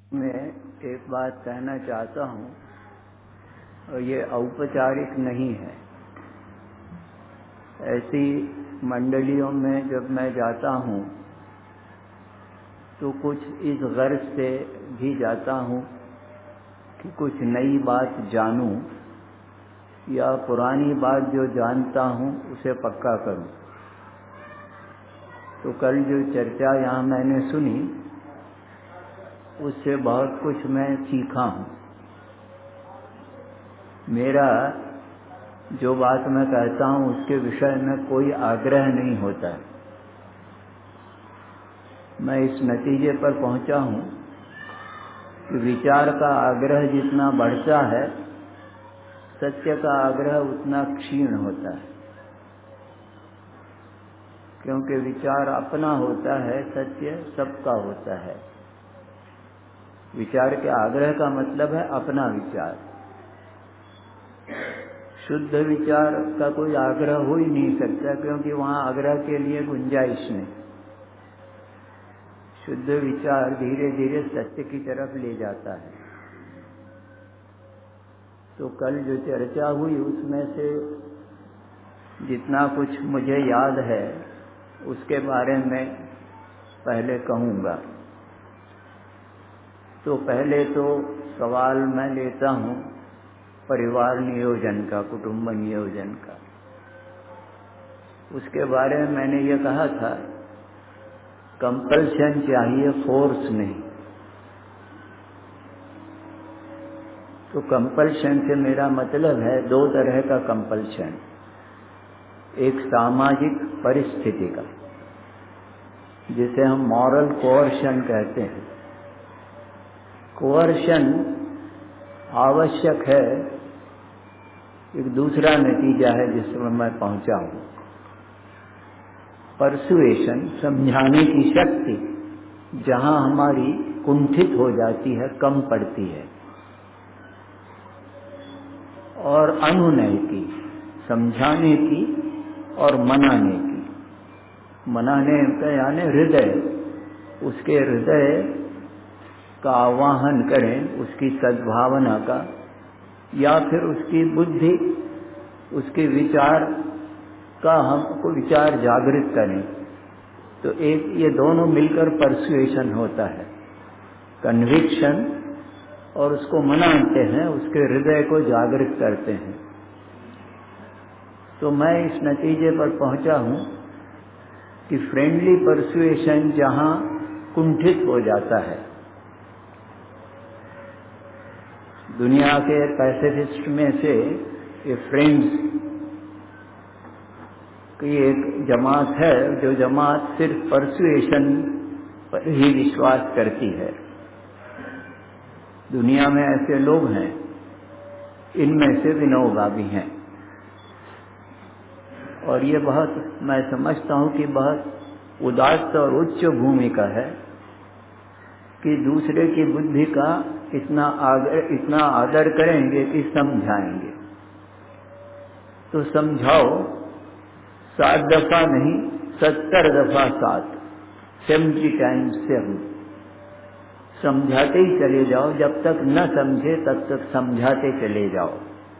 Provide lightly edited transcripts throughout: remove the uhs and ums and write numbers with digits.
मैं एक बात कहना चाहता हूँ और ये औपचारिक नहीं है। ऐसी मंडलियों में जब मैं जाता हूँ तो कुछ इस गर्ज से भी जाता हूँ कि कुछ नई बात जानूँ या पुरानी बात जो जानता हूँ उसे पक्का करूँ। तो कल जो चर्चा यहाँ मैंने सुनी उससे बहुत कुछ मैं सीखा हूँ। मेरा जो बात मैं कहता हूँ उसके विषय में कोई आग्रह नहीं होता है। मैं इस नतीजे पर पहुँचा हूँ कि विचार का आग्रह जितना बढ़ता है सत्य का आग्रह उतना क्षीण होता है, क्योंकि विचार अपना होता है, सत्य सबका होता है। विचार के आग्रह का मतलब है अपना विचार। शुद्ध विचार का कोई आग्रह हो ही नहीं सकता, क्योंकि वहाँ आग्रह के लिए गुंजाइश नहीं। शुद्ध विचार धीरे धीरे सत्य की तरफ ले जाता है। तो कल जो चर्चा हुई उसमें से जितना कुछ मुझे याद है उसके बारे में पहले कहूँगा। तो पहले तो सवाल मैं लेता हूँ परिवार नियोजन का, कुटुंब नियोजन का। उसके बारे में मैंने ये कहा था कंपल्शन चाहिए, फोर्स नहीं। तो कंपल्शन से मेरा मतलब है दो तरह का कंपल्शन। एक सामाजिक परिस्थिति का, जिसे हम मॉरल कोअर्शन कहते हैं। कोअर्शन आवश्यक है। एक दूसरा नतीजा है जिसमें मैं पहुंचा हूं, परसुएशन, समझाने की शक्ति जहां हमारी कुंठित हो जाती है, कम पड़ती है। और अनुनय की, समझाने की और मनाने की। मनाने का यानी हृदय, उसके हृदय का आवाहन करें, उसकी सद्भावना का, या फिर उसकी बुद्धि, उसके विचार का हमको विचार जागृत करें। तो एक ये दोनों मिलकर परसुएशन होता है। कन्विक्शन, और उसको मनाते हैं, उसके हृदय को जागृत करते हैं। तो मैं इस नतीजे पर पहुंचा हूं कि फ्रेंडली परसुएशन जहां कुंठित हो जाता है। दुनिया के पैसिफिस्ट में से ये फ्रेंड्स की एक जमात है, जो जमात सिर्फ परसुएशन पर ही विश्वास करती है। दुनिया में ऐसे लोग हैं, इनमें से विनोबा भी हैं। और ये बहुत, मैं समझता हूँ कि बहुत उदात्त और उच्च भूमिका है कि दूसरे की बुद्धि का इतना आदर करेंगे कि समझाएंगे। तो समझाओ 7 दफा नहीं, 70 दफा 7, 70 टाइम्स 7। समझाते ही चले जाओ, जब तक न समझे तब तक समझाते चले जाओ।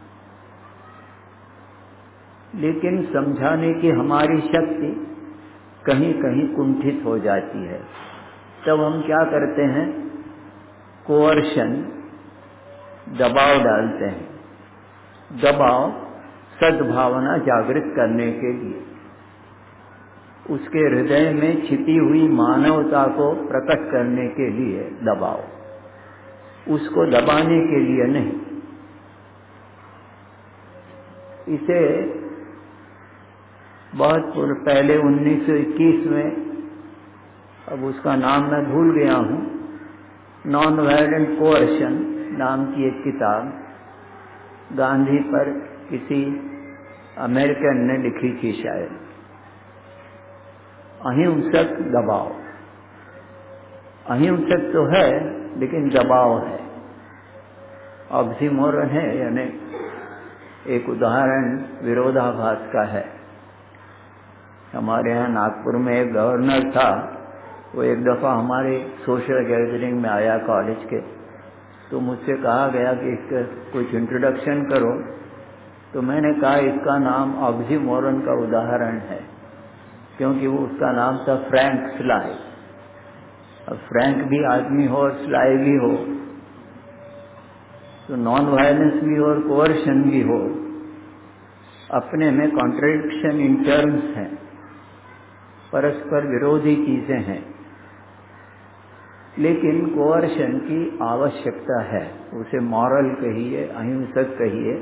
लेकिन समझाने की हमारी शक्ति कहीं कहीं कुंठित हो जाती है। तब हम क्या करते हैं? कोअर्शन, दबाव डालते हैं। दबाव सद्भावना जागृत करने के लिए, उसके हृदय में छिपी हुई मानवता को प्रकट करने के लिए दबाव, उसको दबाने के लिए नहीं। इसे बहुत पहले 1921 में, अब उसका नाम मैं भूल गया हूँ, नॉन वायलेंट कोअर्शन नाम की एक किताब गांधी पर किसी अमेरिकन ने लिखी थी शायद। अहिंसक दबाव, अहिंसक तो है लेकिन दबाव है। ऑक्सीमोरन है, यानी एक उदाहरण विरोधाभास का है। हमारे यहाँ नागपुर में एक गवर्नर था, वो एक दफ़ा हमारे सोशल गैदरिंग में आया कॉलेज के, तो मुझसे कहा गया कि इसका कुछ इंट्रोडक्शन करो। तो मैंने कहा इसका नाम ऑक्सीमोरन का उदाहरण है, क्योंकि वो उसका नाम था फ्रैंक स्लाई। अब फ्रैंक भी आदमी हो और स्लाई भी हो, तो नॉन वायलेंस भी हो और कोअर्शन भी हो, अपने में कॉन्ट्रडिक्शन इन टर्म्स हैं, परस्पर विरोधी चीजें हैं। लेकिन कोअर्शन की आवश्यकता है, उसे मॉरल कहिए, अहिंसक कहिए।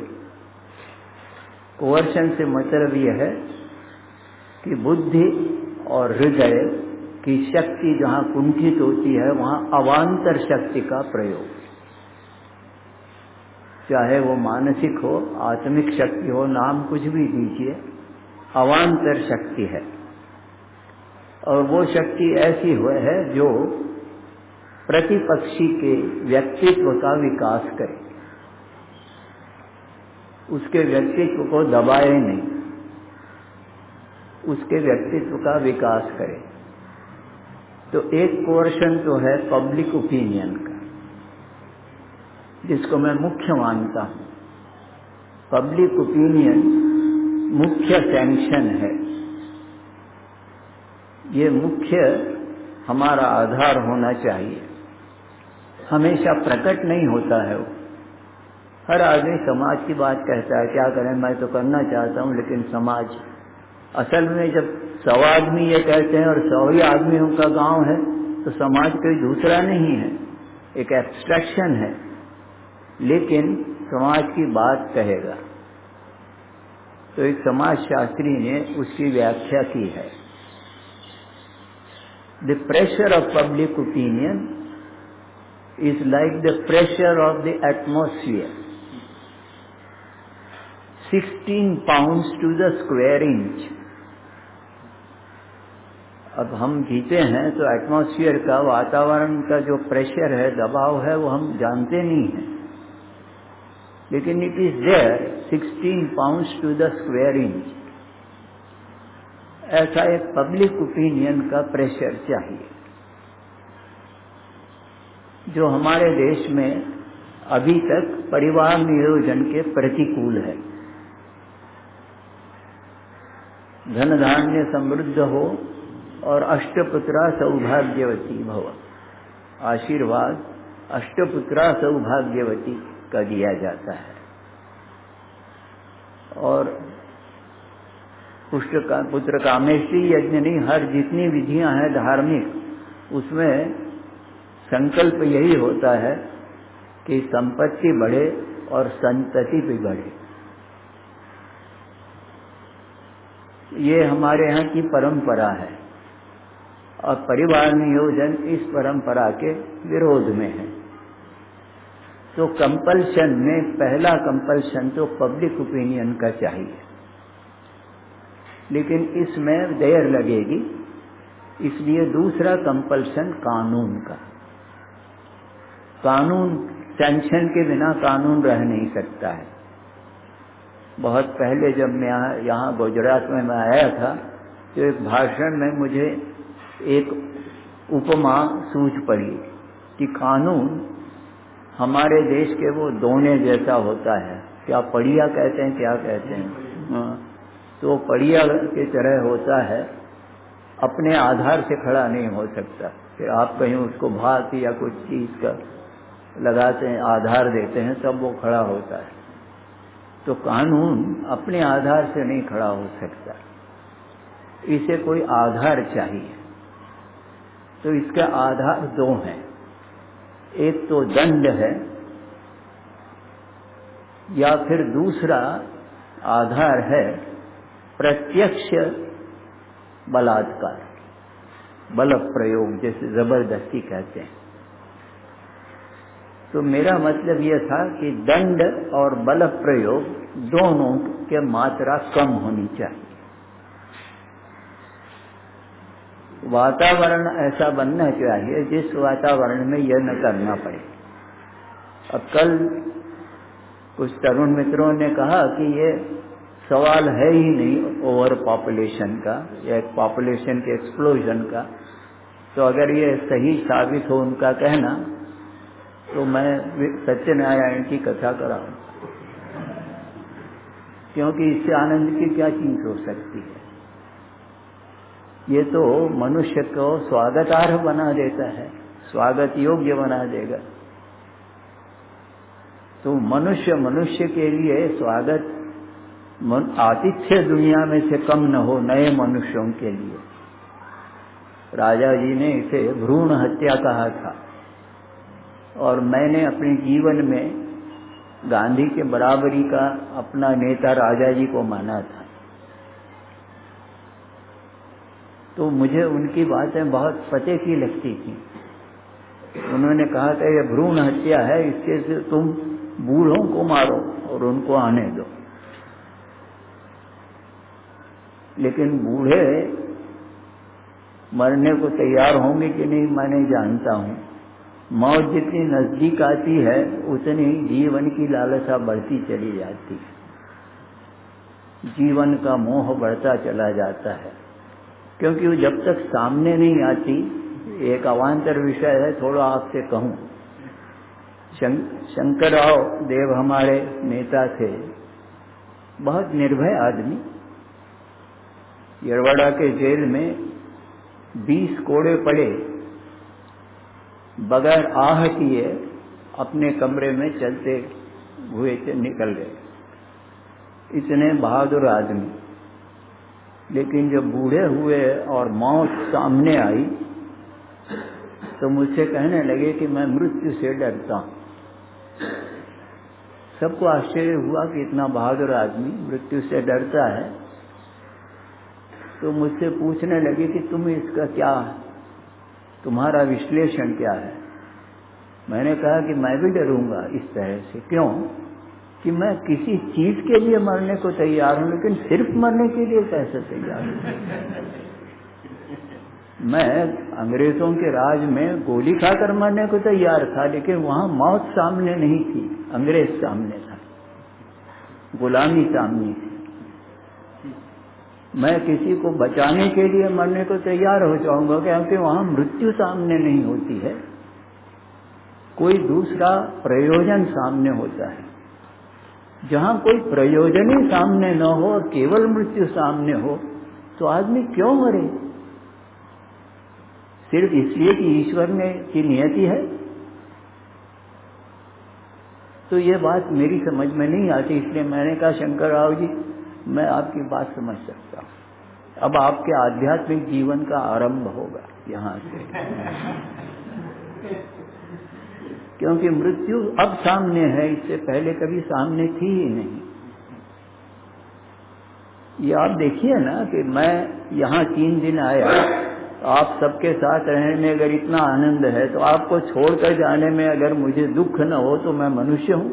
कोअर्शन से मतलब यह है कि बुद्धि और हृदय की शक्ति जहां कुंठित होती है वहां अवांतर शक्ति का प्रयोग, चाहे वो मानसिक हो, आत्मिक शक्ति हो, नाम कुछ भी दीजिए, अवांतर शक्ति है। और वो शक्ति ऐसी है जो प्रतिपक्षी के व्यक्तित्व का विकास करे, उसके व्यक्तित्व को दबाए नहीं, उसके व्यक्तित्व का विकास करे। तो एक कोर्शन तो है पब्लिक ओपिनियन का, जिसको मैं मुख्य मानता हूं। पब्लिक ओपिनियन मुख्य सैंक्शन है, ये मुख्य हमारा आधार होना चाहिए। हमेशा प्रकट नहीं होता है वो। हर आदमी समाज की बात कहता है, क्या करें, मैं तो करना चाहता हूं, लेकिन समाज, असल में जब 100 आदमी ये कहते हैं और 100 ही आदमियों का गांव है, तो समाज कोई दूसरा नहीं है, एक एब्स्ट्रैक्शन है, लेकिन समाज की बात कहेगा। तो एक समाजशास्त्री ने उसकी व्याख्या की है, the pressure of public opinion is like the pressure of the atmosphere, 16 pounds to the square inch. अब हम जीते हैं तो एटमॉस्फेयर का, वातावरण का जो प्रेशर है, दबाव है, वो हम जानते नहीं हैं, लेकिन it is there 16 pounds to the square inch. ऐसा एक पब्लिक ओपिनियन का प्रेशर चाहिए, जो हमारे देश में अभी तक परिवार नियोजन के प्रतिकूल है। धन धान्य समृद्ध हो और अष्टपुत्रा सौभाग्यवती भव, आशीर्वाद अष्टपुत्रा सौभाग्यवती का दिया जाता है। और पुत्र कामेष्टि यज्ञ नहीं, हर जितनी विधियां हैं धार्मिक, उसमें संकल्प यही होता है कि संपत्ति बढ़े और संतति भी बढ़े। ये हमारे यहाँ की परंपरा है, और परिवार नियोजन इस परंपरा के विरोध में है। तो कंपल्शन में पहला कंपल्शन तो पब्लिक ओपिनियन का चाहिए, लेकिन इसमें देर लगेगी, इसलिए दूसरा कंपल्शन कानून का। कानून सैंक्शन के बिना कानून रह नहीं सकता है। बहुत पहले जब मैं यहाँ गुजरात में मैं आया था, तो एक भाषण में मुझे एक उपमा सूझ पड़ी कि कानून हमारे देश के वो दोने जैसा होता है, क्या पड़िया कहते हैं, क्या कहते हैं, तो पड़िया की तरह होता है, अपने आधार से खड़ा नहीं हो सकता। फिर आप कहीं उसको भात या कुछ चीज का लगाते हैं, आधार देते हैं, तब वो खड़ा होता है। तो कानून अपने आधार से नहीं खड़ा हो सकता, इसे कोई आधार चाहिए। तो इसका आधार दो हैं, एक तो दंड है, या फिर दूसरा आधार है प्रत्यक्ष बलात्कार, बल प्रयोग, जैसे जबरदस्ती कहते हैं। तो मेरा मतलब यह था कि दंड और बल प्रयोग दोनों के मात्रा कम होनी चाहिए। वातावरण ऐसा बनना चाहिए जिस वातावरण में यह न करना पड़े। अब कल कुछ तरुण मित्रों ने कहा कि ये सवाल है ही नहीं ओवर पॉपुलेशन का या पॉपुलेशन के एक्सप्लोजन का, तो अगर ये सही साबित हो उनका कहना तो मैं सत्यनारायण की कथा कराऊं, क्योंकि इससे आनंद की क्या चीज हो सकती है। ये तो मनुष्य को स्वागतार्ह बना देता है, स्वागत योग्य बना देगा। तो मनुष्य के लिए स्वागत आतिथ्य दुनिया में से कम न हो नए मनुष्यों के लिए। राजा जी ने इसे भ्रूण हत्या कहा था, और मैंने अपने जीवन में गांधी के बराबरी का अपना नेता राजा जी को माना था। तो मुझे उनकी बातें बहुत पते की लगती थी। उन्होंने कहा था ये भ्रूण हत्या है, इसके से तुम बूढ़ों को मारो और उनको आने दो। लेकिन बूढ़े मरने को तैयार होंगे कि नहीं मैं नहीं जानता हूं। मौत जितनी नजदीक आती है उतनी जीवन की लालसा बढ़ती चली जाती है, जीवन का मोह बढ़ता चला जाता है, क्योंकि वो जब तक सामने नहीं आती। एक अवान्तर विषय है, थोड़ा आपसे कहूं। शंकरराव देव हमारे नेता थे, बहुत निर्भय आदमी। येरवड़ा के जेल में 20 कोड़े पड़े, बगैर आह किए अपने कमरे में चलते हुए से निकल गए। इतने बहादुर आदमी। लेकिन जब बूढ़े हुए और मौत सामने आई तो मुझसे कहने लगे कि मैं मृत्यु से डरता हूं। सबको आश्चर्य हुआ कि इतना बहादुर आदमी मृत्यु से डरता है। तो मुझसे पूछने लगे कि तुम इसका क्या, तुम्हारा विश्लेषण क्या है। मैंने कहा कि मैं भी डरूंगा इस तरह से। क्यों? कि मैं किसी चीज के लिए मरने को तैयार हूं, लेकिन सिर्फ मरने के लिए कैसे तैयार हूं। मैं अंग्रेजों के राज में गोली खाकर मरने को तैयार था, लेकिन वहां मौत सामने नहीं थी, अंग्रेज सामने था, गुलामी सामने थी। मैं किसी को बचाने के लिए मरने को तैयार हो जाऊंगा, क्योंकि वहां मृत्यु सामने नहीं होती है, कोई दूसरा प्रयोजन सामने होता है। जहां कोई प्रयोजन ही सामने न हो और केवल मृत्यु सामने हो तो आदमी क्यों मरे? सिर्फ इसलिए कि ईश्वर ने की नियति है। तो ये बात मेरी समझ में नहीं आती, इसलिए मैंने कहा शंकरराव जी मैं आपकी बात समझ सकता हूं। अब आपके आध्यात्मिक जीवन का आरंभ होगा यहां से, क्योंकि मृत्यु अब सामने है, इससे पहले कभी सामने थी ही नहीं। ये आप देखिए ना कि मैं यहां 3 दिन आया, आप सबके साथ रहने में अगर इतना आनंद है तो आपको छोड़कर जाने में अगर मुझे दुख न हो तो मैं मनुष्य हूं।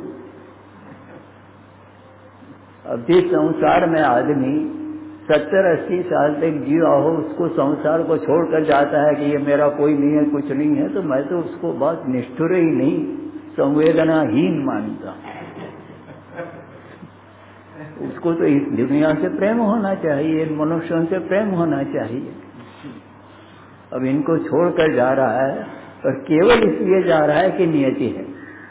अब जिस संसार में आदमी 70-80 साल तक जिया हो, उसको संसार को छोड़कर जाता है कि ये मेरा कोई नहीं है, कुछ नहीं है, तो मैं तो उसको बहुत निष्ठुर ही नहीं संवेदनाहीन मानता। उसको तो इस दुनिया से प्रेम होना चाहिए, इन मनुष्यों से प्रेम होना चाहिए। अब इनको छोड़कर जा रहा है और केवल इसलिए जा रहा है कि नियति है।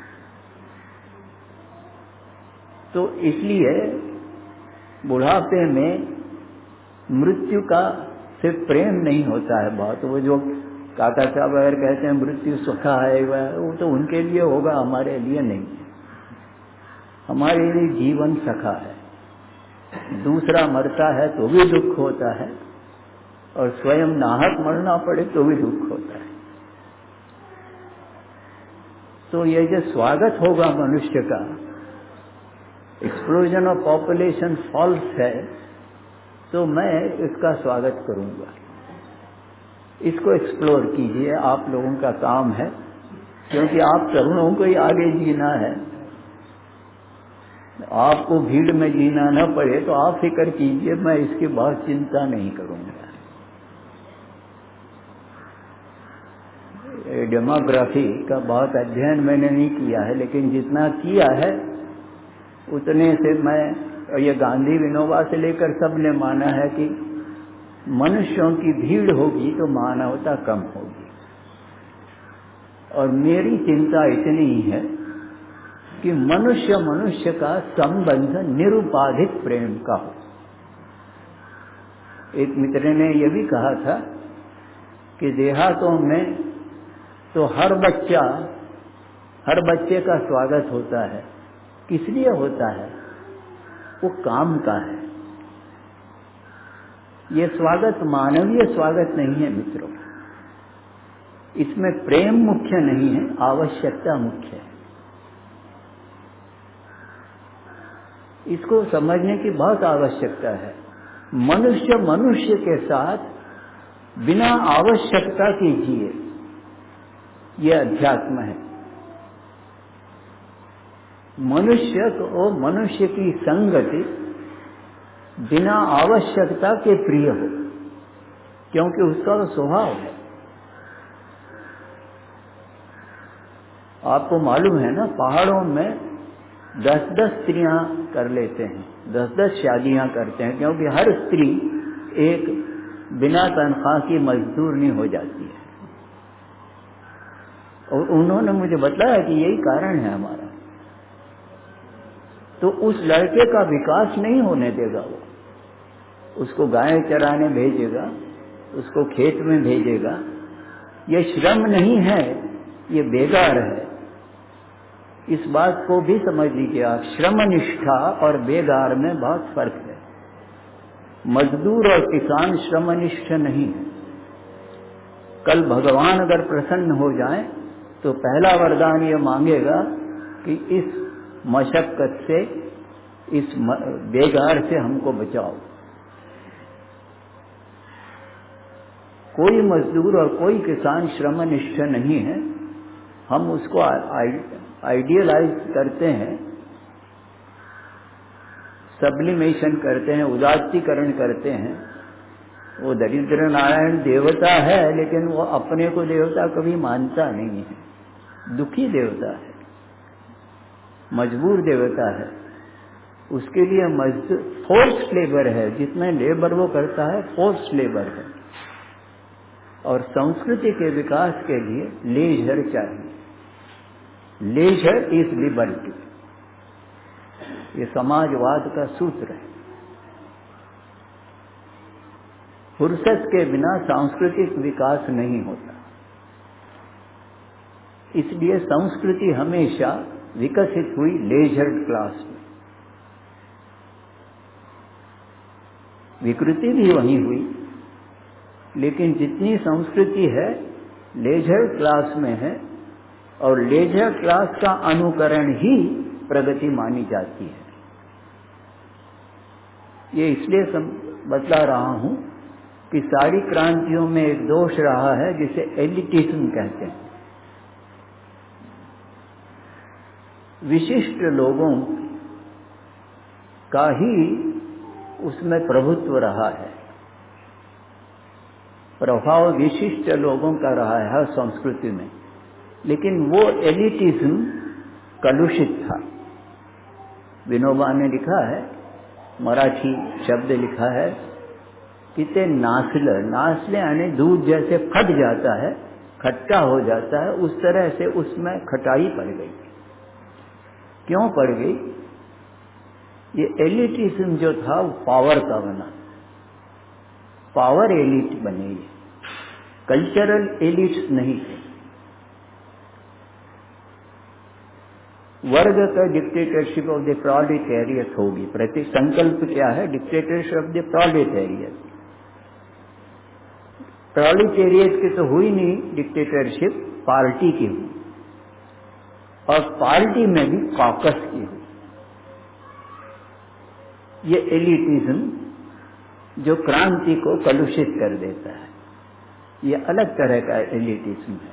तो इसलिए बुढ़ापे में मृत्यु का सिर्फ प्रेम नहीं होता है बहुत। वो जो काका साहब अगर कहते हैं मृत्यु सुखा है, वो तो उनके लिए होगा, हमारे लिए नहीं। हमारे लिए जीवन सखा है। दूसरा मरता है तो भी दुख होता है, और स्वयं नाहक मरना पड़े तो भी दुख होता है। तो ये जो स्वागत होगा मनुष्य का, एक्सप्लोजन ऑफ पॉपुलेशन फॉल्स है, तो मैं इसका स्वागत करूंगा। इसको एक्सप्लोर कीजिए, आप लोगों का काम है, क्योंकि आप तरुणों को ही आगे जीना है। आपको भीड़ में जीना न पड़े तो आप फिक्र कीजिए, मैं इसकी बहुत चिंता नहीं करूंगा। डेमोग्राफी का बहुत अध्ययन मैंने नहीं किया है, लेकिन जितना किया है उतने से मैं, और ये गांधी विनोबा से लेकर सबने माना है कि मनुष्यों की भीड़ होगी तो मानवता कम होगी। और मेरी चिंता इतनी ही है कि मनुष्य मनुष्य का संबंध निरुपाधिक प्रेम का हो। एक मित्र ने यह भी कहा था कि देहातों में तो हर बच्चे का स्वागत होता है। किस लिए होता है? वो काम का है। ये स्वागत मानवीय स्वागत नहीं है मित्रों। इसमें प्रेम मुख्य नहीं है, आवश्यकता मुख्य है। इसको समझने की बहुत आवश्यकता है। मनुष्य मनुष्य के साथ बिना आवश्यकता के जिए, यह अध्यात्म है। मनुष्य को मनुष्य की संगति बिना आवश्यकता के प्रिय हो, क्योंकि उसका वो स्वभाव है। आपको मालूम है ना, पहाड़ों में 10-10 स्त्रियां कर लेते हैं, 10-10 शादियां करते हैं, क्योंकि हर स्त्री एक बिना तनख्वाह की मजदूर नहीं हो जाती है। और उन्होंने मुझे बताया कि यही कारण है हमारा। तो उस लड़के का विकास नहीं होने देगा वो। उसको गाय चराने भेजेगा, उसको खेत में भेजेगा। ये श्रम नहीं है, ये बेगार है। इस बात को भी समझ लीजिए आप। श्रमनिष्ठा और बेगार में बहुत फर्क है। मजदूर और किसान श्रमनिष्ठ नहीं है। कल भगवान अगर प्रसन्न हो जाए तो पहला वरदान ये मांगेगा कि इस मशक्कत से, इस बेगार से हमको बचाओ। कोई मजदूर और कोई किसान श्रमनिष्ठ नहीं है। हम उसको आइडियलाइज करते हैं, सब्लिमेशन करते हैं, उदात्तीकरण करते हैं। वो दरिद्र नारायण देवता है, लेकिन वो अपने को देवता कभी मानता नहीं है। दुखी देवता है, मजबूर देवता है। उसके लिए मजदूर फोर्स लेबर है। जितना लेबर वो करता है फोर्स लेबर है। और संस्कृति के विकास के लिए लेजर चाहिए। लेजर इज लिबर्टी, ये समाजवाद का सूत्र है। फुर्सत के बिना सांस्कृतिक विकास नहीं होता। इसलिए संस्कृति हमेशा विकसित हुई लेजर क्लास में। विकृति भी वहीं हुई, लेकिन जितनी संस्कृति है लेजर क्लास में है, और लेजर क्लास का अनुकरण ही प्रगति मानी जाती है। ये इसलिए बतला रहा हूं कि सारी क्रांतियों में एक दोष रहा है जिसे एलिटिज्म कहते हैं। विशिष्ट लोगों का ही उसमें प्रभुत्व रहा है, प्रभाव विशिष्ट लोगों का रहा है हर संस्कृति में। लेकिन वो एलिटिज्म कलुषित था। विनोबा ने लिखा है, मराठी शब्द लिखा है कि ते नासले यानी दूध जैसे फट जाता है, खट्टा हो जाता है, उस तरह से उसमें खटाई पड़ गई। क्यों पड़ गई? ये एलिटिज्म जो था वो पावर का बना, पावर एलिट बने, कल्चरल एलिट्स नहीं थे। वर्ग का डिक्टेटरशिप ऑफ द प्रोलेटेरियट होगी। प्रति संकल्प क्या है? Dictatorship of the proletariat. Proletariat की तो हुई नहीं डिक्टेटरशिप, पार्टी की हुई, और पार्टी में भी कॉकस की हुई। ये एलिटिज्म जो क्रांति को कलुषित कर देता है, ये अलग तरह का एलिटिज्म है।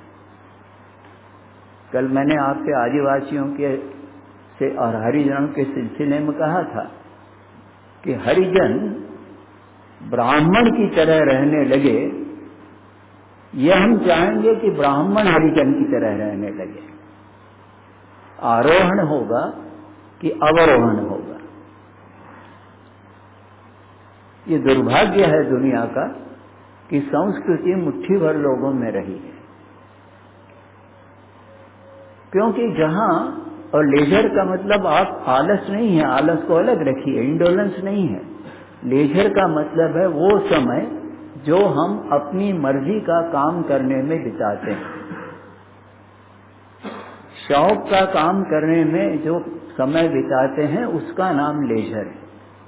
कल मैंने आपसे आदिवासियों के से और हरिजनों के सिलसिले में कहा था कि हरिजन ब्राह्मण की तरह रहने लगे, यह हम चाहेंगे कि ब्राह्मण हरिजन की तरह रहने लगे। आरोहण होगा कि अवरोहण होगा। ये दुर्भाग्य है दुनिया का कि संस्कृति मुट्ठी भर लोगों में रही है। क्योंकि जहां, और लेजर का मतलब आप आलस नहीं है, आलस को अलग रखिए, इंडोलेंस नहीं है। लेजर का मतलब है वो समय जो हम अपनी मर्जी का काम करने में बिताते हैं। शौक का काम करने में जो समय बिताते हैं उसका नाम लेजर है।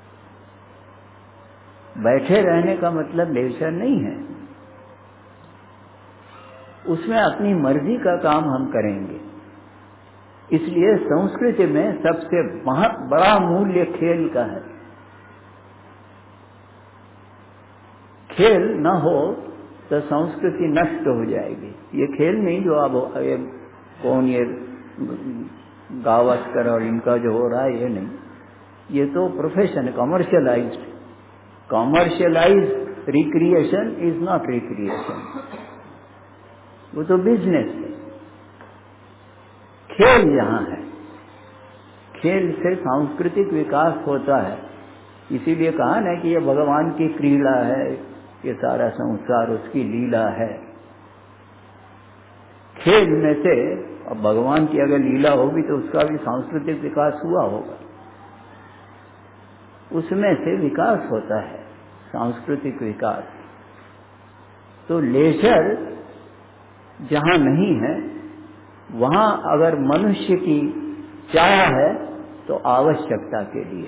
बैठे रहने का मतलब लेजर नहीं है, उसमें अपनी मर्जी का काम हम करेंगे। इसलिए संस्कृति में सबसे बड़ा मूल्य खेल का है। खेल न हो तो संस्कृति नष्ट हो जाएगी। ये खेल नहीं जो अब कौन ये गावस्कर और इनका जो हो रहा है, ये नहीं, ये तो प्रोफेशन है, commercialised recreation is not recreation, वो तो बिजनेस है। खेल यहाँ है, खेल से सांस्कृतिक विकास होता है। इसीलिए कहा ना कि ये भगवान की क्रीड़ा है, ये सारा संसार उसकी लीला है। खेल में से, अब भगवान की अगर लीला होगी तो उसका भी सांस्कृतिक विकास हुआ होगा, उसमें से विकास होता है, सांस्कृतिक विकास। तो लेजर जहां नहीं है, वहां अगर मनुष्य की चाह है तो आवश्यकता के लिए।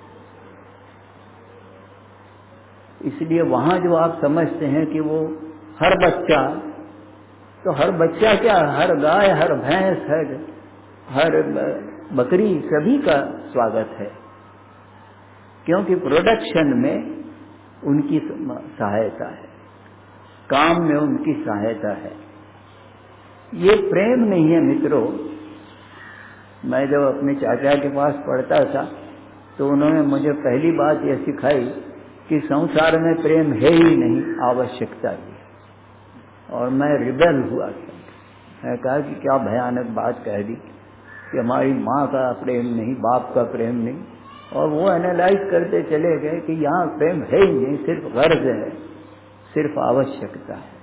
इसलिए वहां जो आप समझते हैं कि वो हर बच्चा, तो हर बच्चा क्या, हर गाय, हर भैंस, हर बकरी, सभी का स्वागत है, क्योंकि प्रोडक्शन में उनकी सहायता है, काम में उनकी सहायता है। ये प्रेम नहीं है मित्रों। मैं जब अपने चाचा के पास पढ़ता था तो उन्होंने मुझे पहली बात यह सिखाई कि संसार में प्रेम है ही नहीं, आवश्यकता ही। और मैं रिबेल हुआ था, मैं कहा कि क्या भयानक बात कह दी कि हमारी माँ का प्रेम नहीं, बाप का प्रेम नहीं। और वो एनालाइज करते चले गए कि यहाँ प्रेम है ही नहीं, सिर्फ गर्ज है, सिर्फ आवश्यकता है।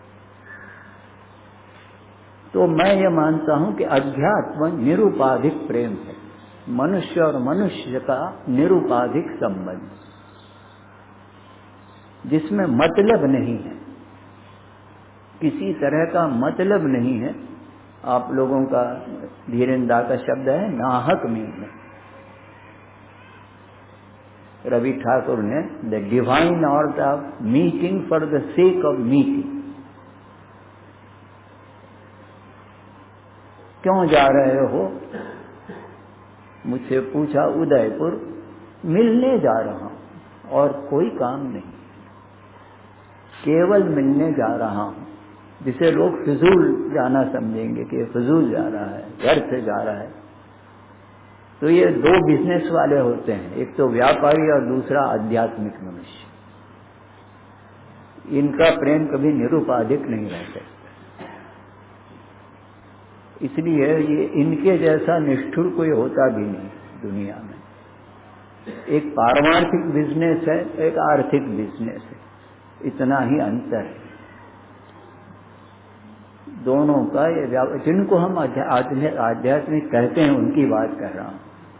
तो मैं ये मानता हूं कि अध्यात्म निरुपाधिक प्रेम है, मनुष्य और मनुष्य का निरुपाधिक संबंध, जिसमें मतलब नहीं है, किसी तरह का मतलब नहीं है। आप लोगों का धीरेन्द्र का शब्द है नाहक में, रवि ठाकुर ने the divine art of meeting for the sake of meeting. क्यों जा रहे हो, मुझसे पूछा, उदयपुर मिलने जा रहा हूं और कोई काम नहीं, केवल मिलने जा रहा हूं। जिसे लोग फिजूल जाना समझेंगे कि फिजूल जा रहा है, घर से जा रहा है। तो ये दो बिजनेस वाले होते हैं, एक तो व्यापारी और दूसरा आध्यात्मिक मनुष्य। इनका प्रेम कभी निरुपाधिक नहीं रह सकता। इसलिए ये इनके जैसा निष्ठुर कोई होता भी नहीं दुनिया में। एक पारमार्थिक बिजनेस है, एक आर्थिक बिजनेस है, इतना ही अंतर है दोनों का। ये जिनको हम आध्यात्मिक कहते हैं उनकी बात कर रहा हूं।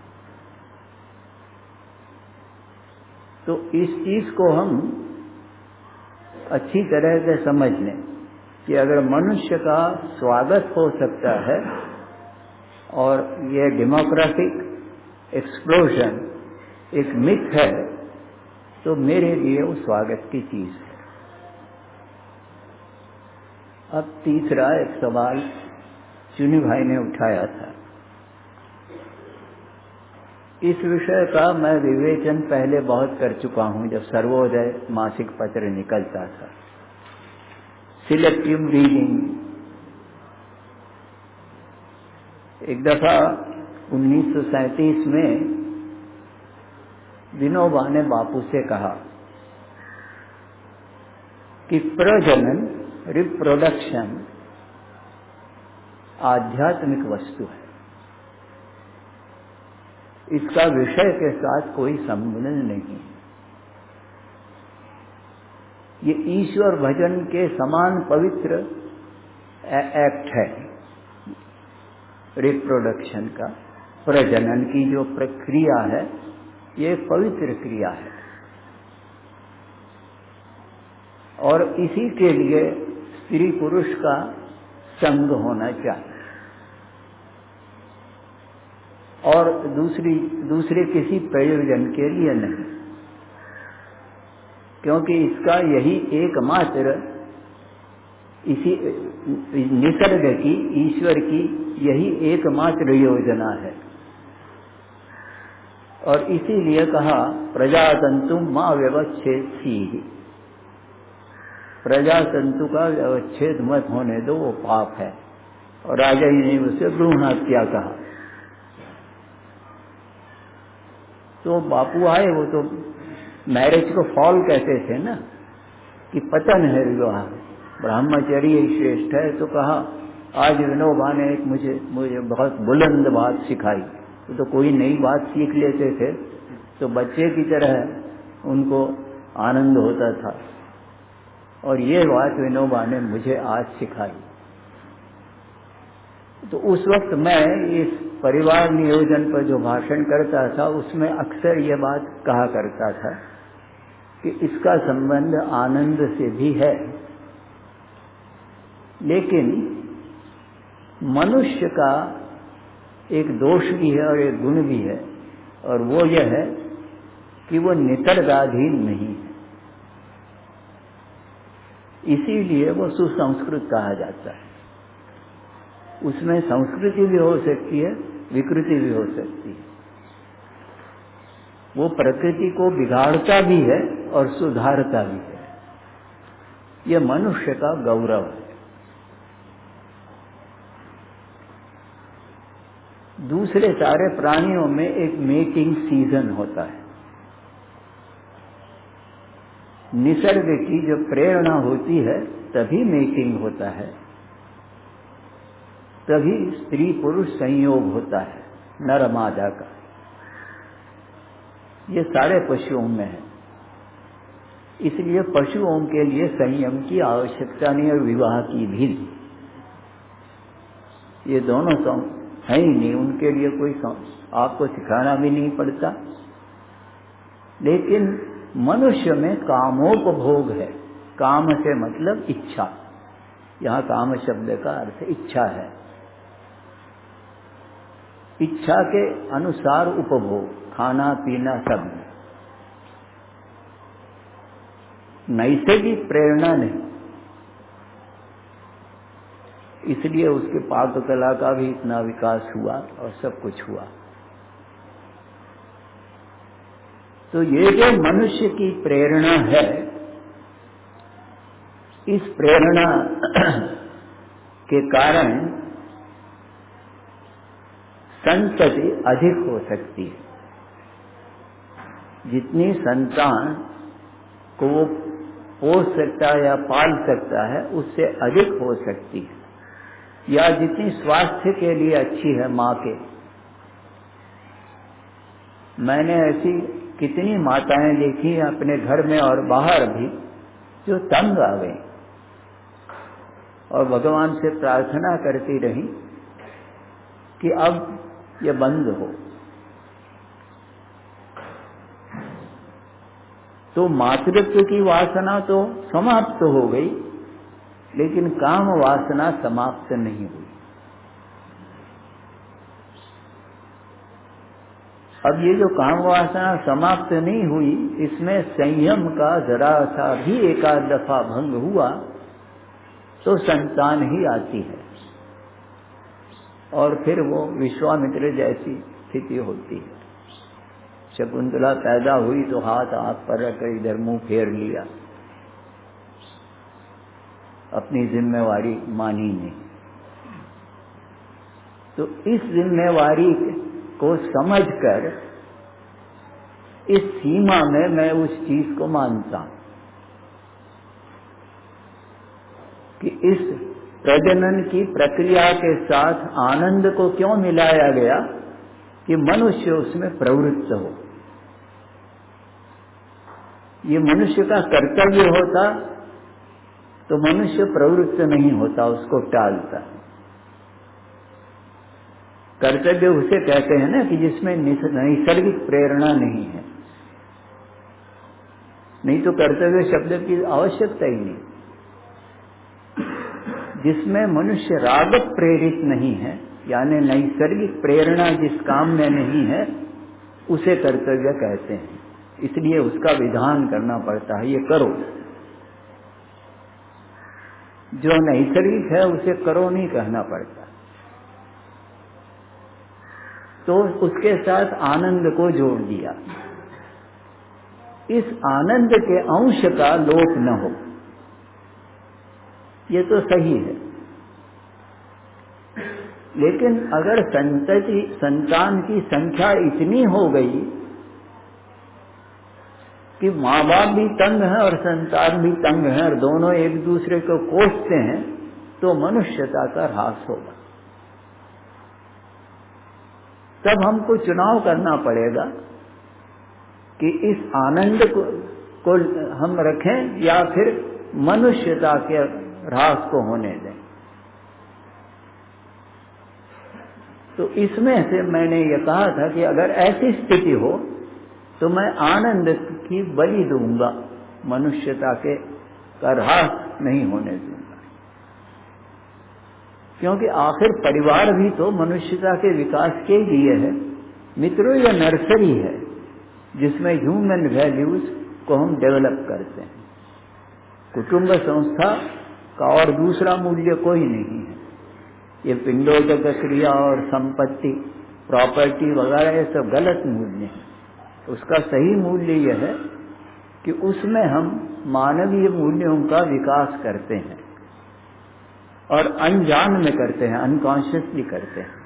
तो इस चीज को हम अच्छी तरह से समझ लें कि अगर मनुष्य का स्वागत हो सकता है और ये डेमोक्रेटिक एक्सप्लोजन एक मिथ है, तो मेरे लिए वो स्वागत की चीज है। अब तीसरा एक सवाल चुनी भाई ने उठाया था। इस विषय का मैं विवेचन पहले बहुत कर चुका हूं, जब सर्वोदय मासिक पत्र निकलता था। Selective reading. एक दफा 1937 में विनोबा ने बापू से कहा कि प्रजनन, रिप्रोडक्शन आध्यात्मिक वस्तु है, इसका विषय के साथ कोई संबंध नहीं। ये ईश्वर भजन के समान पवित्र एक्ट है। रिप्रोडक्शन का, प्रजनन की जो प्रक्रिया है, ये एक पवित्र क्रिया है और इसी के लिए स्त्री पुरुष का संग होना चाहिए और दूसरे किसी प्रयोजन के लिए नहीं, क्योंकि इसका यही एकमात्र, इसी निसर्ग की, ईश्वर की यही एकमात्र योजना है। और इसीलिए कहा प्रजातंतु मां व्यवच्छेद, प्रजातंतु का व्यवच्छेद मत होने दो, वो पाप है। और राजा ही ने उसे भ्रूण हत्या कहा। तो बापू आए, वो तो मैरिज को फॉल कहते थे ना, कि पतन है विवाह, ब्रह्मचर्य श्रेष्ठ है। तो कहा आज विनोबा ने एक मुझे बहुत बुलंद बात सिखाई। तो कोई नई बात सीख लेते थे तो बच्चे की तरह उनको आनंद होता था, और ये बात विनोबा ने मुझे आज सिखाई। तो उस वक्त मैं इस परिवार नियोजन पर जो भाषण करता था उसमें अक्सर ये बात कहा करता था कि इसका संबंध आनंद से भी है, लेकिन मनुष्य का एक दोष भी है और एक गुण भी है, और वो यह है कि वो निसर्गाधीन नहीं है। इसीलिए वो सुसंस्कृत कहा जाता है। उसमें संस्कृति भी हो सकती है, विकृति भी हो सकती है। वो प्रकृति को बिगाड़ता भी है और सुधारता भी है। ये मनुष्य का गौरव है। दूसरे सारे प्राणियों में एक मेटिंग सीजन होता है। निसर्ग की जो प्रेरणा होती है तभी मेटिंग होता है, तभी स्त्री पुरुष संयोग होता है नर मादा का। ये सारे पशुओं में है। इसलिए पशुओं के लिए संयम की आवश्यकता नहीं और विवाह की भी। ये दोनों तो है ही नहीं, उनके लिए कोई आपको सिखाना भी नहीं पड़ता। लेकिन मनुष्य में कामोपभोग है। काम से मतलब इच्छा। यहाँ काम शब्द का अर्थ इच्छा है। इच्छा के अनुसार उपभोग, खाना पीना सब। नैसर्गिक प्रेरणा नहीं। इसलिए उसके पाककला का भी इतना विकास हुआ और सब कुछ हुआ। तो ये जो मनुष्य की प्रेरणा है, इस प्रेरणा के कारण संतति अधिक हो सकती है। जितनी संतान को वो पोष सकता है या पाल सकता है, उससे अधिक हो सकती है। या जितनी स्वास्थ्य के लिए अच्छी है माँ के। मैंने ऐसी कितनी माताएं देखी अपने घर में और बाहर भी, जो तंग आ गई और भगवान से प्रार्थना करती रही कि अब ये बंद हो। तो मातृत्व की वासना तो समाप्त हो गई, लेकिन काम वासना समाप्त नहीं हुई। अब ये जो काम वासना समाप्त नहीं हुई, इसमें संयम का जरा सा भी एकाध दफा भंग हुआ तो संतान ही आती है, और फिर वो विश्वामित्र जैसी स्थिति होती है। शकुंतला पैदा हुई तो हाथ आंख पर रखकर इधर मुंह फेर लिया, अपनी जिम्मेवारी मानी नहीं। तो इस जिम्मेवारी को समझकर इस सीमा में मैं उस चीज को मानता हूं कि इस प्रजनन की प्रक्रिया के साथ आनंद को क्यों मिलाया गया कि मनुष्य उसमें प्रवृत्त हो। ये मनुष्य का कर्तव्य होता तो मनुष्य प्रवृत्त नहीं होता, उसको टालता। कर्तव्य उसे कहते हैं ना कि जिसमें नैसर्गिक प्रेरणा नहीं है, नहीं तो कर्तव्य शब्द की आवश्यकता ही नहीं। जिसमें मनुष्य राग प्रेरित नहीं है, यानी नैसर्गिक प्रेरणा जिस काम में नहीं है, उसे कर्तव्य कहते हैं। इसलिए उसका विधान करना पड़ता है, ये करो। जो नैसर्गिक है उसे करो नहीं कहना पड़ता। तो उसके साथ आनंद को जोड़ दिया। इस आनंद के अंश का लोप न हो, ये तो सही है। लेकिन अगर संतान की संख्या इतनी हो गई कि माँ बाप भी तंग हैं और संतान भी तंग है और दोनों एक दूसरे को कोसते हैं, तो मनुष्यता का ह्रास होगा। तब हमको चुनाव करना पड़ेगा कि इस आनंद को हम रखें या फिर मनुष्यता के ह्रास को होने दें। तो इसमें से मैंने ये कहा था कि अगर ऐसी स्थिति हो तो मैं आनंद की बलि दूंगा, मनुष्यता के का ह्रास नहीं होने दूंगा। क्योंकि आखिर परिवार भी तो मनुष्यता के विकास के लिए है। मित्रों, यह नर्सरी है जिसमें ह्यूमन वैल्यूज को हम डेवलप करते हैं। कुटुंब संस्था का और दूसरा मूल्य कोई नहीं है। ये पिंडोदक क्रिया और संपत्ति, प्रॉपर्टी वगैरह, ये सब गलत मूल्य हैं। उसका सही मूल्य यह है कि उसमें हम मानवीय मूल्यों का विकास करते हैं और अनजान में करते हैं, अनकॉन्शियसली करते हैं।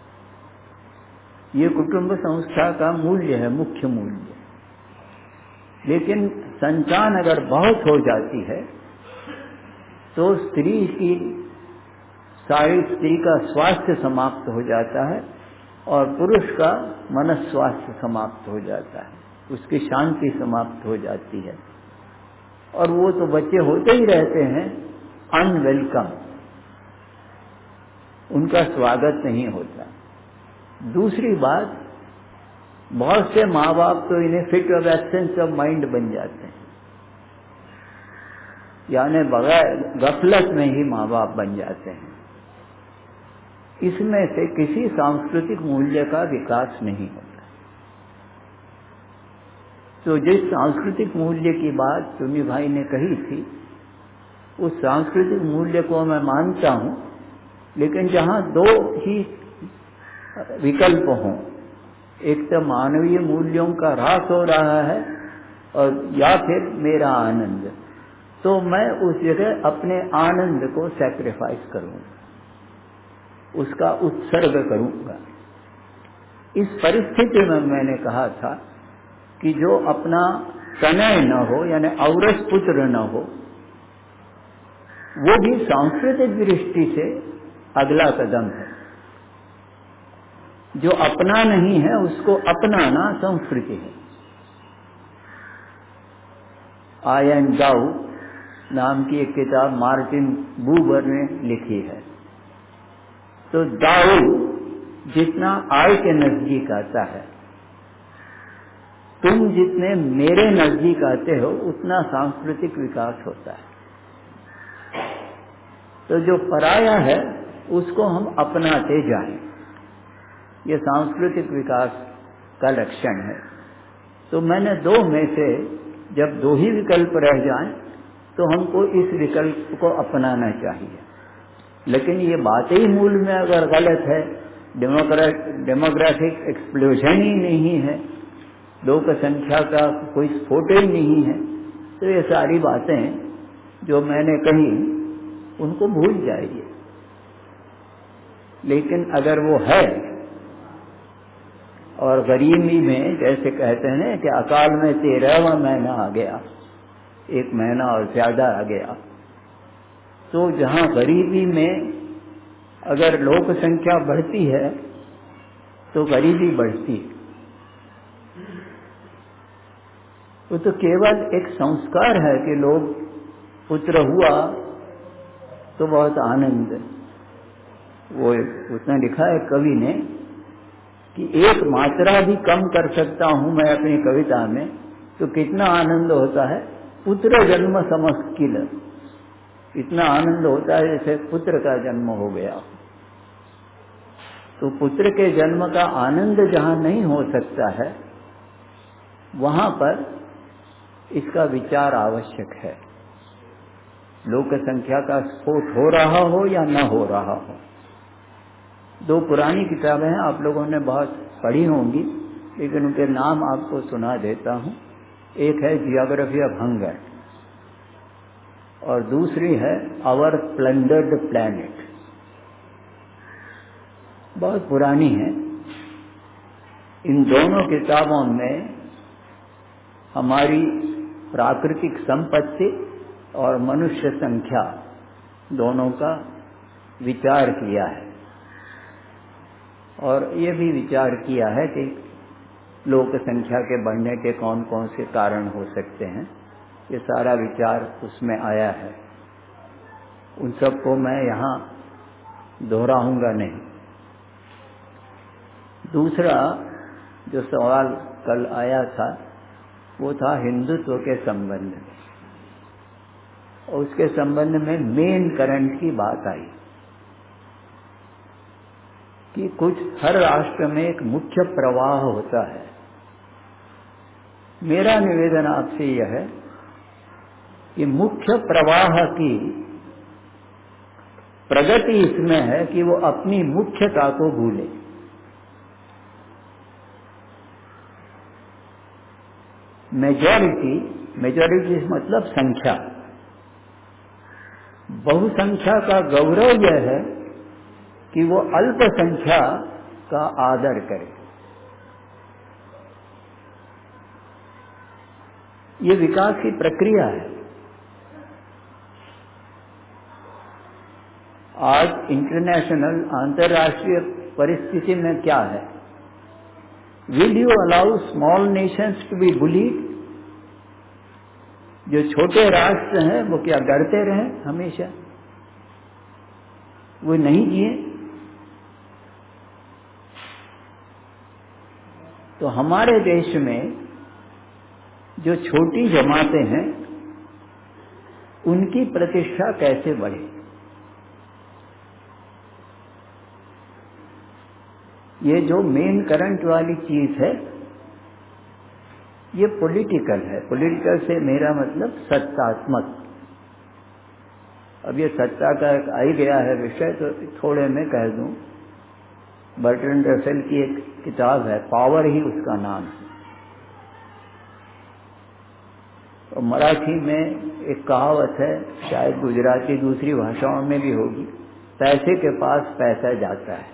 ये कुटुंब संस्था का मूल्य है, मुख्य मूल्य। लेकिन संतान अगर बहुत हो जाती है तो स्त्री का स्वास्थ्य समाप्त हो जाता है और पुरुष का मनस्वास्थ्य समाप्त हो जाता है, उसकी शांति समाप्त हो जाती है और वो तो बच्चे होते ही रहते हैं अनवेलकम, उनका स्वागत नहीं होता। दूसरी बात, बहुत से माँ बाप तो इन्हें fit of absence of mind बन जाते हैं, यानी बगैर गफलत में ही माँ बाप बन जाते हैं। इसमें से किसी सांस्कृतिक मूल्य का विकास नहीं होता। तो जिस सांस्कृतिक मूल्य की बात टुनी भाई ने कही थी, उस सांस्कृतिक मूल्य को मैं मानता हूं, लेकिन जहां दो ही विकल्प हों, एक तो मानवीय मूल्यों का ह्रास हो रहा है और या फिर मेरा आनंद, तो मैं उस जगह अपने आनंद को सैक्रिफाइस करूंगा, उसका उत्सर्ग करूंगा। इस परिस्थिति में मैंने कहा था कि जो अपना तनय न हो, यानी औरस पुत्र न हो, वो भी सांस्कृतिक दृष्टि से अगला कदम है। जो अपना नहीं है उसको अपनाना संस्कृति है। आई एंड दाउ नाम की एक किताब मार्टिन बूबर ने लिखी है। तो दाऊ जितना आई के नजदीक आता है, तुम जितने मेरे नजदीक आते हो, उतना सांस्कृतिक विकास होता है। तो जो पराया है उसको हम अपनाते जाएं, ये सांस्कृतिक विकास का लक्षण है। तो मैंने दो में से जब दो ही विकल्प रह जाएं तो हमको इस विकल्प को अपनाना चाहिए। लेकिन ये बात ही मूल में अगर गलत है, डेमोग्राफिक एक्सप्लोजन ही नहीं है, लोक संख्या का कोई स्फोट ही नहीं है, तो ये सारी बातें जो मैंने कही उनको भूल जाइए। लेकिन अगर वो है और गरीबी में, जैसे कहते हैं ना कि अकाल में 13वां महीना आ गया, एक महीना और ज्यादा आ गया, तो जहां गरीबी में अगर लोक संख्या बढ़ती है तो गरीबी बढ़ती है। वो तो केवल एक संस्कार है कि लोग पुत्र हुआ तो बहुत आनंद, वो उसने लिखा है कवि ने कि एक मात्रा भी कम कर सकता हूं मैं अपनी कविता में तो कितना आनंद होता है। पुत्र जन्म समस्किल, इतना आनंद होता है जैसे पुत्र का जन्म हो गया। तो पुत्र के जन्म का आनंद जहां नहीं हो सकता है वहां पर इसका विचार आवश्यक है। लोक संख्या का स्फोट हो रहा हो या न हो रहा हो। दो पुरानी किताबें हैं, आप लोगों ने बहुत पढ़ी होंगी, लेकिन उनके नाम आपको सुना देता हूं। एक है जियोग्राफी ऑफ हंगर और दूसरी है आवर प्लंडर्ड प्लैनेट। बहुत पुरानी है। इन दोनों किताबों में हमारी प्राकृतिक संपत्ति और मनुष्य संख्या दोनों का विचार किया है और ये भी विचार किया है कि लोक संख्या के बढ़ने के कौन कौन से कारण हो सकते हैं। ये सारा विचार उसमें आया है। उन सबको मैं यहाँ दोहराऊंगा नहीं। दूसरा जो सवाल कल आया था वो था हिंदुत्व के संबंध में, और उसके संबंध में मेन करंट की बात आई कि कुछ हर राष्ट्र में एक मुख्य प्रवाह होता है। मेरा निवेदन आपसे यह है कि मुख्य प्रवाह की प्रगति इसमें है कि वो अपनी मुख्यता को भूले। मेजॉरिटी मतलब संख्या। बहुसंख्या का गौरव यह है कि वो अल्पसंख्या का आदर करे। ये विकास की प्रक्रिया है। आज इंटरनेशनल अंतर्राष्ट्रीय परिस्थिति में क्या है? Will you allow small nations to be bullied? जो छोटे राष्ट्र हैं वो क्या डरते रहे हमेशा? वो नहीं जिए? तो हमारे देश में जो छोटी जमातें हैं उनकी प्रतिष्ठा कैसे बढ़े? ये जो मेन करंट वाली चीज है ये पॉलिटिकल है। पॉलिटिकल से मेरा मतलब सत्तात्मक। अब ये सत्ता का एक आ ही गया है विषय, तो थोड़े में कह दूं। बर्ट्रैंड रसेल की एक किताब है, पावर ही उसका नाम है। और मराठी में एक कहावत है, शायद गुजराती दूसरी भाषाओं में भी होगी, पैसे के पास पैसा जाता है।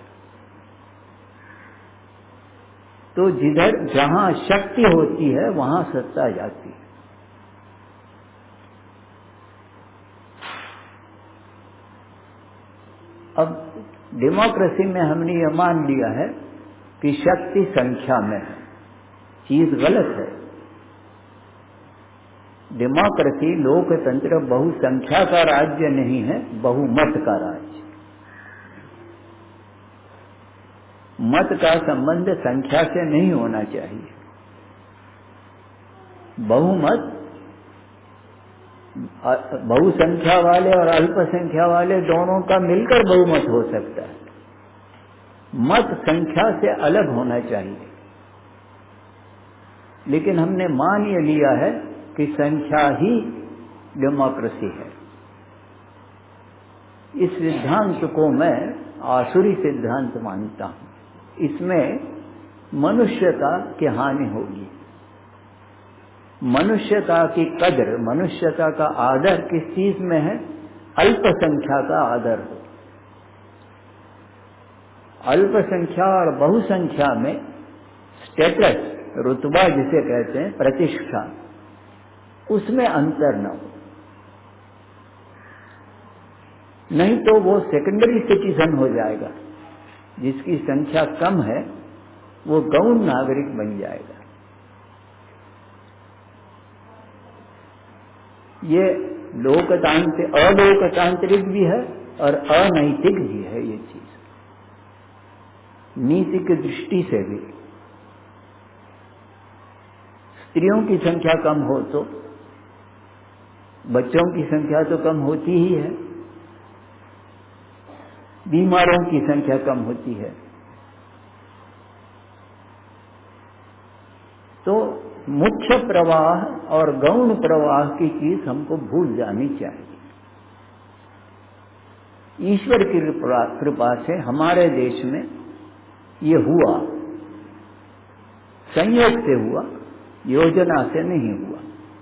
तो जिधर जहां शक्ति होती है वहां सत्ता जाती है। अब डेमोक्रेसी में हमने यह मान लिया है कि शक्ति संख्या में है। चीज गलत है। डेमोक्रेसी लोकतंत्र बहुसंख्या का राज्य नहीं है, बहुमत का राज्य। मत का संबंध संख्या से नहीं होना चाहिए। बहुमत बहुसंख्या वाले और अल्पसंख्या वाले दोनों का मिलकर बहुमत हो सकता है। मत संख्या से अलग होना चाहिए। लेकिन हमने मान ये लिया है कि संख्या ही डेमोक्रेसी है। इस सिद्धांत को मैं आसुरी सिद्धांत मानता हूं। इसमें मनुष्यता की हानि होगी। मनुष्यता की कदर, मनुष्यता का आदर किस चीज में है? अल्पसंख्या का आदर हो। अल्पसंख्या और बहुसंख्या में स्टेटस, रुतबा जिसे कहते हैं, प्रतिष्ठा, उसमें अंतर न हो। नहीं तो वो सेकेंडरी सिटीजन हो जाएगा। जिसकी संख्या कम है वो गौण नागरिक बन जाएगा। ये अलोकतांत्रिक भी है और अनैतिक भी है। ये चीज नीति की दृष्टि से भी स्त्रियों की संख्या कम हो तो बच्चों की संख्या तो कम होती ही है, बीमारों की संख्या कम होती है। तो मुख्य प्रवाह और गौण प्रवाह की चीज हमको भूल जानी चाहिए। ईश्वर की कृपा से हमारे देश में ये हुआ, संयोग से हुआ, योजना से नहीं हुआ।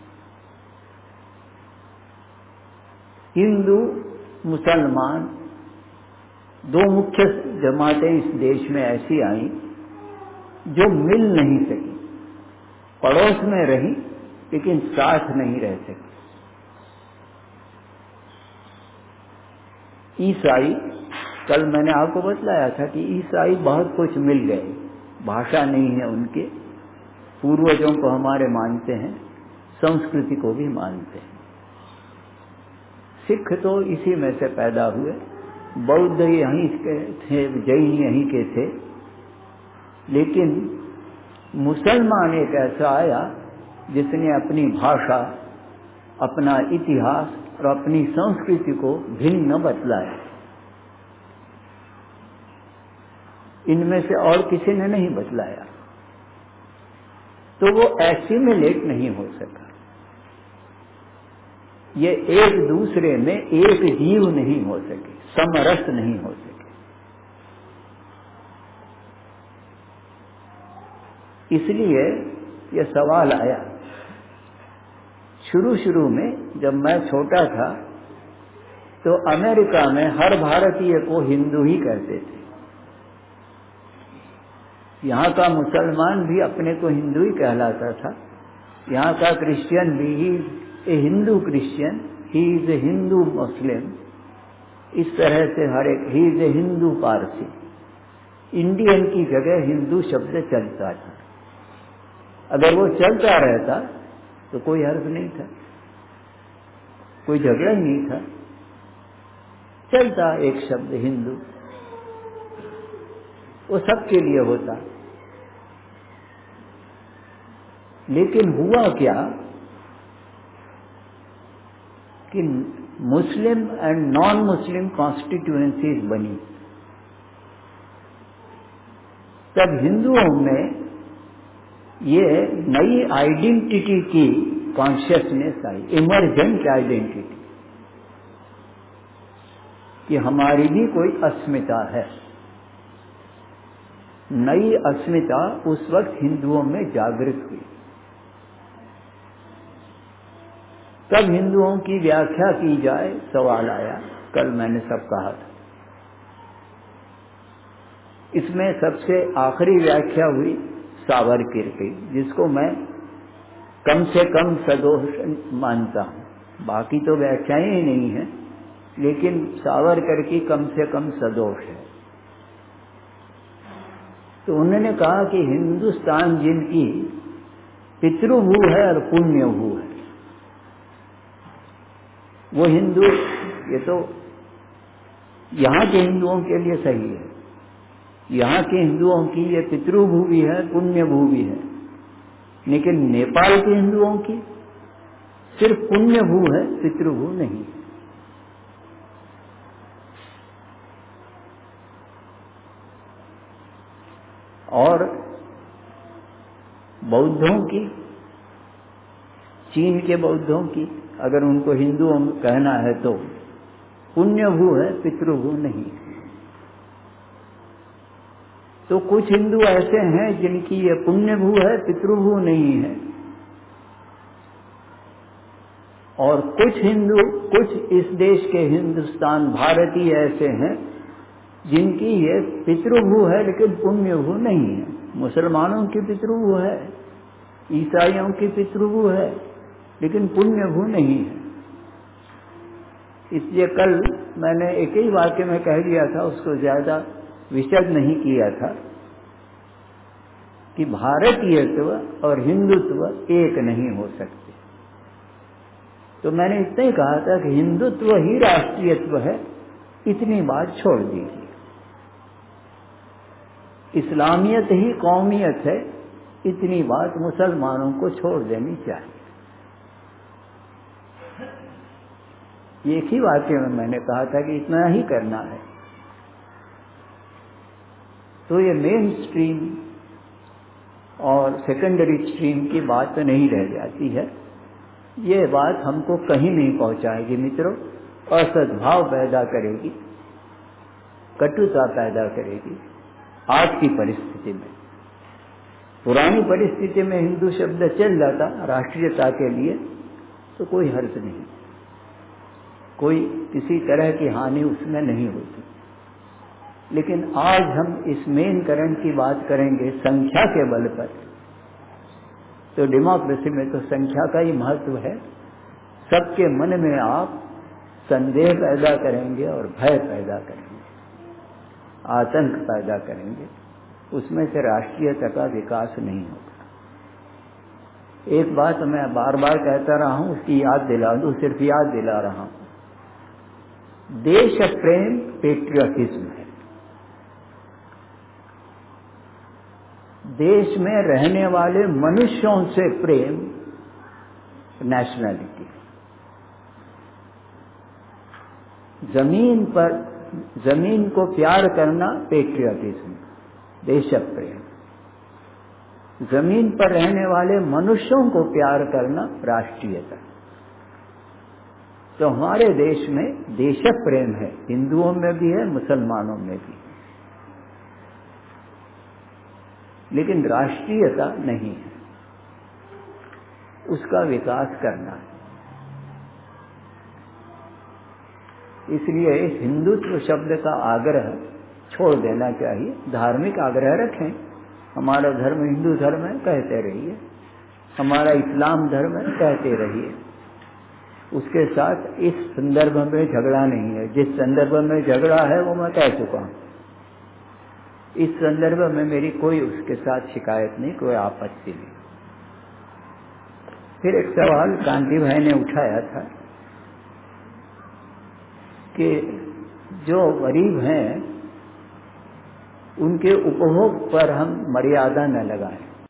हिंदू मुसलमान दो मुख्य जमातें इस देश में ऐसी आई जो मिल नहीं सकी, पड़ोस में रही लेकिन साथ नहीं रह सकी। ईसाई, कल मैंने आपको बतलाया था कि ईसाई बहुत कुछ मिल गए, भाषा नहीं है उनके, पूर्वजों को हमारे मानते हैं, संस्कृति को भी मानते हैं। सिख तो इसी में से पैदा हुए, बौद्ध यहीं के थे, जैन यहीं के थे, लेकिन मुसलमान एक ऐसा आया जिसने अपनी भाषा, अपना इतिहास और अपनी संस्कृति को भिन्न बतलाया। इनमें से और किसी ने नहीं बतलाया, तो वो एसिमिलेट नहीं हो सका। ये एक दूसरे में एक जीव नहीं हो सके, समरस नहीं हो सके। इसलिए ये सवाल आया। शुरू में जब मैं छोटा था तो अमेरिका में हर भारतीय को हिंदू ही कहते थे। यहाँ का मुसलमान भी अपने को हिंदू ही कहलाता था, यहाँ का क्रिश्चियन भी, he a Hindu Christian, he is a Hindu Muslim, इस तरह से हर एक, he is a Hindu Parsi. Indian की जगह हिंदू शब्द चलता था। अगर वो चलता रहता तो कोई हर्ज नहीं था, कोई झगड़ा ही नहीं था, चलता एक शब्द हिंदू, वो सबके लिए होता। लेकिन हुआ क्या कि Muslim and non Muslim constituencies बनी, तब हिंदुओं में ये नई आइडेंटिटी की कॉन्शियसनेस आई, इमर्जेंट आइडेंटिटी, कि हमारी भी कोई अस्मिता है। नई अस्मिता उस वक्त हिंदुओं में जागृत हुई। तब हिंदुओं की व्याख्या की जाए, सवाल आया। कल मैंने सब कहा था। इसमें सबसे आखिरी व्याख्या हुई सावरकर की, जिसको मैं कम से कम सदोष मानता हूं। बाकी तो व्याख्याएं ही नहीं है, लेकिन सावरकर की कम से कम सदोष है। तो उन्होंने कहा कि हिंदुस्तान जिनकी पितृभू है और पुण्यभू है, वो हिंदू, ये तो यहाँ के हिंदुओं के लिए सही है। यहाँ के हिंदुओं की ये पितृभू भी है, पुण्यभू भी है, लेकिन नेपाल के हिंदुओं की सिर्फ पुण्यभू है, पितृभू नहीं। और बौद्धों की, चीन के बौद्धों की, अगर उनको हिंदुओं कहना है तो पुण्यभू है, पितृभू नहीं। तो कुछ हिंदू ऐसे हैं जिनकी ये पुण्यभू है, पितृभू नहीं है, और कुछ हिंदू, कुछ इस देश के हिंदुस्तान भारतीय ऐसे हैं जिनकी ये पितृभू है लेकिन पुण्यभू नहीं है। मुसलमानों की पितृभू है, ईसाइयों की पितृभू है, लेकिन पुण्यभू नहीं है। इसलिए कल मैंने एक ही वाक्य में कह दिया था, उसको ज्यादा विशद नहीं किया था, कि भारतीयत्व और हिंदुत्व एक नहीं हो सकते। तो मैंने इतना ही कहा था कि हिंदुत्व ही राष्ट्रीयत्व है, इतनी बात छोड़ दीजिए। इस्लामियत ही कौमियत है, इतनी बात मुसलमानों को छोड़ देनी चाहिए। एक ही वाक्य में मैंने कहा था कि इतना ही करना है। तो ये मेन स्ट्रीम और सेकेंडरी स्ट्रीम की बात तो नहीं रह जाती है। ये बात हमको कहीं नहीं पहुंचाएगी मित्रों, असद्भाव पैदा करेगी, कटुता पैदा करेगी। आज की परिस्थिति में, पुरानी परिस्थिति में हिंदू शब्द चल जाता राष्ट्रीयता के लिए तो कोई हर्ज नहीं, कोई किसी तरह की हानि उसमें नहीं होती। लेकिन आज हम इस मेन करंट की बात करेंगे संख्या के बल पर, तो डेमोक्रेसी में तो संख्या का ही महत्व है। सबके मन में आप संदेह पैदा करेंगे और भय पैदा करेंगे, आतंक पैदा करेंगे, उसमें से राष्ट्रीयता का विकास नहीं होगा। एक बात मैं बार बार कहता रहा हूं, उसकी याद दिला दूं, सिर्फ याद दिला रहा हूं। देश प्रेम पेट्रियटिज्म है। देश में रहने वाले मनुष्यों से प्रेम नेशनलिटी। जमीन को प्यार करना पेट्रियटिज्म, देश प्रेम। जमीन पर रहने वाले मनुष्यों को प्यार करना राष्ट्रीयता। तो हमारे देश में देश प्रेम है, हिंदुओं में भी है, मुसलमानों में भी, लेकिन राष्ट्रीयता नहीं है। उसका विकास करना है। इसलिए हिंदुत्व शब्द का आग्रह छोड़ देना चाहिए। धार्मिक आग्रह रखें, हमारा धर्म हिंदू धर्म है कहते रहिए, हमारा इस्लाम धर्म है कहते रहिए। उसके साथ इस संदर्भ में झगड़ा नहीं है। जिस संदर्भ में झगड़ा है वो मैं कह चुका हूं। इस संदर्भ में मेरी कोई उसके साथ शिकायत नहीं, कोई आपत्ति नहीं। फिर एक सवाल कांति भाई ने उठाया था कि जो गरीब हैं उनके उपभोग पर हम मर्यादा न लगाएं।